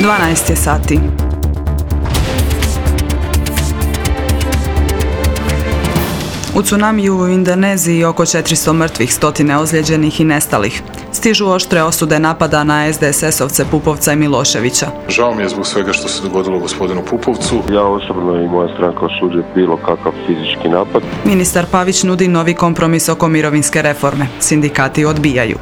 12 je sati. U tsunamiju u Indoneziji oko 400 mrtvih, stotine ozlijeđenih i nestalih. Stižu oštre osude napada na SDSS-ovce Pupovca i Miloševića. Žao mi je zbog svega što se dogodilo gospodinu Pupovcu. Ja osobno i moja stranka osuđuje bilo kakav fizički napad. Ministar Pavić nudi novi kompromis oko mirovinske reforme. Sindikati odbijaju.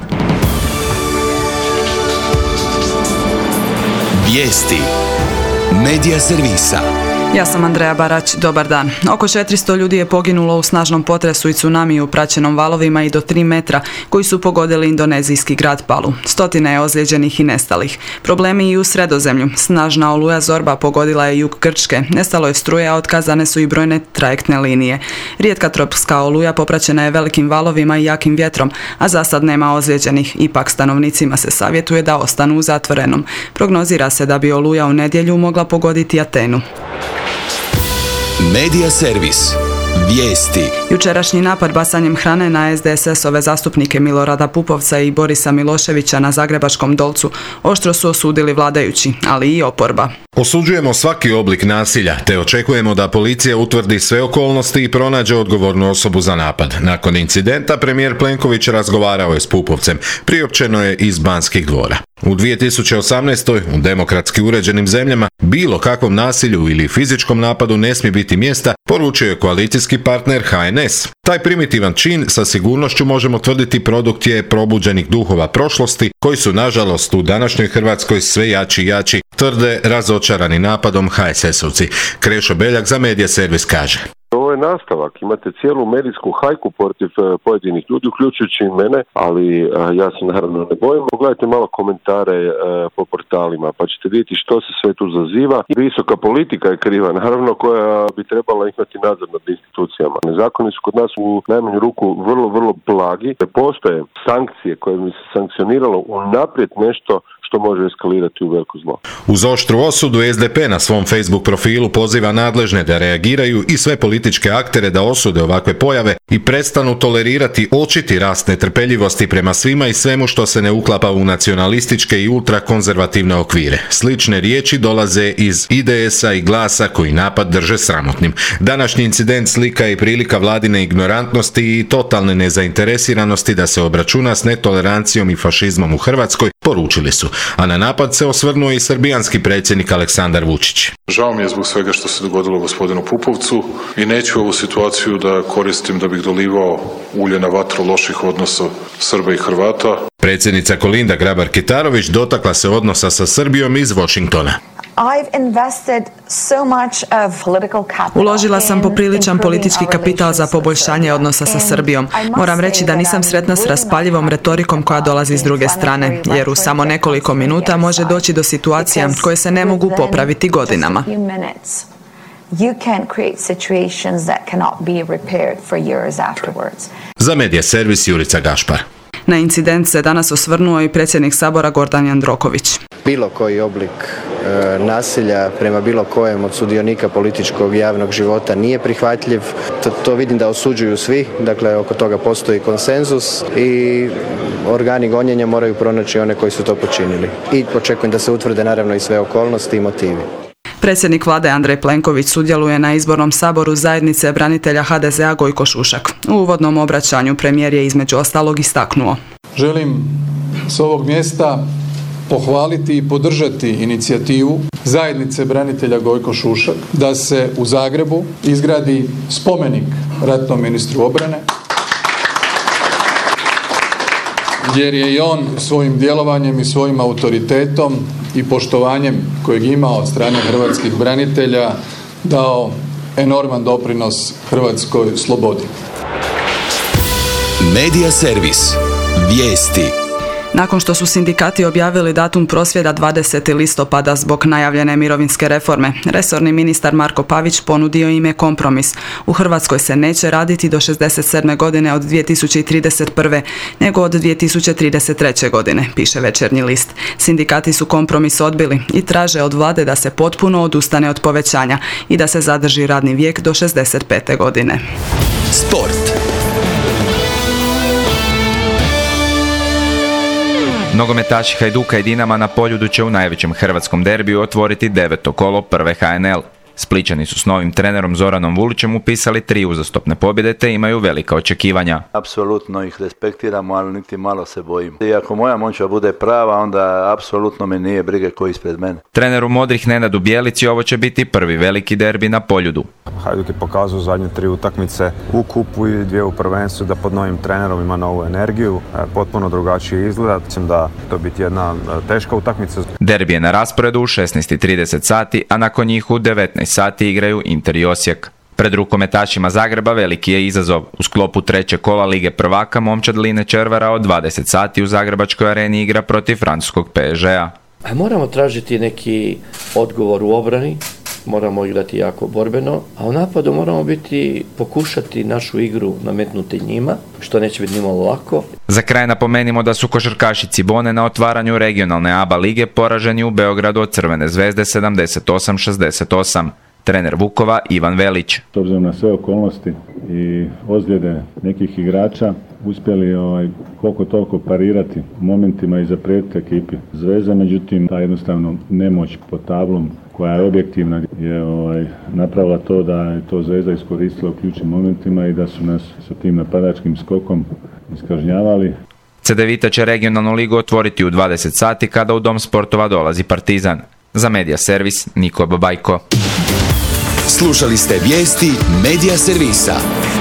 Vijesti Medija servisa. Ja sam Andreja Barać, dobar dan. Oko 400 ljudi je poginulo u snažnom potresu i tsunamiju praćenom valovima i do 3 metra koji su pogodili indonezijski grad Palu. Stotine je ozlijeđenih i nestalih. Problemi i u Sredozemlju. Snažna oluja Zorba pogodila je jug Grčke. Nestalo je struje, a otkazane su i brojne trajektne linije. Rijetka tropska oluja popraćena je velikim valovima i jakim vjetrom, a za sad nema ozlijeđenih. Ipak stanovnicima se savjetuje da ostanu u zatvorenom. Prognozira se da bi oluja u nedjelju mogla pogoditi Atenu. Medija servis. Vijesti. Jučerašnji napad bacanjem hrane na SDSS-ove zastupnike Milorada Pupovca i Borisa Miloševića na Zagrebačkom Dolcu oštro su osudili vladajući, ali i oporba. Osuđujemo svaki oblik nasilja, te očekujemo da policija utvrdi sve okolnosti i pronađe odgovornu osobu za napad. Nakon incidenta premijer Plenković razgovarao je s Pupovcem, priopćeno je iz Banskih dvora. U 2018. u demokratski uređenim zemljama bilo kakvom nasilju ili fizičkom napadu ne smije biti mjesta, poručio je koalicijski partner HNS. Taj primitivan čin sa sigurnošću možemo tvrditi produkt je probuđenih duhova prošlosti, koji su nažalost u današnjoj Hrvatskoj sve jači i jači, tvrde razočarani napadom HSS-ovci. Krešo Beljak za Medija servis kaže: Ovo je nastavak, imate cijelu medijsku hajku protiv pojedinih ljudi, uključujući i mene, ali ja se naravno ne bojim. Pogledajte malo komentare po portalima, pa ćete vidjeti što se sve tu zaziva. Visoka politika je kriva, naravno, koja bi trebala imati nadzor nad institucijama. Zakoni su kod nas u najmanju ruku vrlo blagi. Postoje sankcije koje bi se sankcioniralo unaprijed nešto što može eskalirati u veliko zlo. Uz oštru osudu SDP na svom Facebook profilu poziva nadležne da reagiraju i sve političke aktere da osude ovakve pojave i prestanu tolerirati očiti rast netrpeljivosti prema svima i svemu što se ne uklapa u nacionalističke i ultrakonzervativne okvire. Slične riječi dolaze iz IDS-a i Glasa koji napad drže sramotnim. Današnji incident slika je prilika vladine ignorantnosti i totalne nezainteresiranosti da se obračuna s netolerancijom i fašizmom u Hrvatskoj, poručili su. A na napad se osvrnuo i srbijanski predsjednik Aleksandar Vučić. Žao mi je zbog svega što se dogodilo gospodinu Pupovcu i neću ovu situaciju da koristim da bih dolivao ulje na vatru loših odnosa Srba i Hrvata. Predsjednica Kolinda Grabar-Kitarović dotakla se odnosa sa Srbijom iz Washingtona. Uložila sam popriličan politički kapital za poboljšanje odnosa sa Srbijom. Moram reći da nisam sretna s raspaljivom retorikom koja dolazi s druge strane, jer u samo nekoliko minuta može doći do situacija koje se ne mogu popraviti godinama. Za Medija servis Jurica Gašpar. Na incident se danas osvrnuo i predsjednik Sabora Gordan Jandroković. Bilo koji oblik nasilja prema bilo kojem od sudionika političkog javnog života nije prihvatljiv. To vidim da osuđuju svi, dakle oko toga postoji konsenzus i organi gonjenja moraju pronaći one koji su to počinili. I očekujem da se utvrde naravno i sve okolnosti i motivi. Predsjednik vlade Andrej Plenković sudjeluje na izbornom saboru zajednice branitelja HDZ-a Gojko Šušak. U uvodnom obraćanju premijer je između ostalog istaknuo: Želim s ovog mjesta pohvaliti i podržati inicijativu zajednice branitelja Gojko Šušak da se u Zagrebu izgradi spomenik ratnom ministru obrane, jer je i on svojim djelovanjem i svojim autoritetom i poštovanjem kojeg ima od strane hrvatskih branitelja dao enorman doprinos hrvatskoj slobodi. Medija servis. Vijesti. Nakon što su sindikati objavili datum prosvjeda 20. listopada zbog najavljene mirovinske reforme, resorni ministar Marko Pavić ponudio im je kompromis. U Hrvatskoj se neće raditi do 67. godine od 2031. nego od 2033. godine, piše Večernji list. Sindikati su kompromis odbili i traže od vlade da se potpuno odustane od povećanja i da se zadrži radni vijek do 65. godine. Sport. Nogometaši Hajduka i Dinama na Poljudu će u najvećem hrvatskom derbiju otvoriti 9. kolo prve HNL. Splićani su s novim trenerom Zoranom Vulićem upisali 3 uzastopne pobjede te imaju velika očekivanja. Apsolutno ih respektiramo, ali niti malo se bojimo. I ako moja momčad bude prava, onda apsolutno me nije brige ko ispred mene. Treneru modrih Nenadu Bjelici ovo će biti prvi veliki derbi na Poljudu. Hajduk je pokazao zadnje 3 utakmice u kupu i 2 u prvenstvu da pod novim trenerom ima novu energiju, potpuno drugačiji izgled. Mislim da to biti jedna teška utakmica. Derbi je na rasporedu u 16:30 sati, a nakon njih u 19 sati igraju Inter i Osijek. Pred rukometašima Zagreba veliki je izazov. U sklopu 3. kola Lige prvaka momčad Line Červara od 20 sati u Zagrebačkoj areni igra protiv francuskog PSG-a. Moramo tražiti neki odgovor u obrani, moramo igrati jako borbeno, a u napadu moramo pokušati našu igru nametnuti njima, što neće biti nimalo lako. Za kraj napomenimo da su košarkaši Cibone na otvaranju regionalne ABA lige poraženi u Beogradu od Crvene zvezde 78-68. Trener Vukova Ivan Velić. S obzirom na sve okolnosti i ozljede nekih igrača, uspjeli koliko toliko parirati momentima i zaprijetiti ekipi Zvezde, međutim ta jednostavno nemoć pod tablom koja je objektivna je napravila to da je to Zvezda iskoristila u ključnim momentima i da su nas sa tim napadačkim skokom iskažnjavali. Cedevita će regionalnu ligu otvoriti u 20 sati kada u Dom sportova dolazi Partizan. Za Medija servis Niko Babajko. Slušali ste vijesti Medija servisa.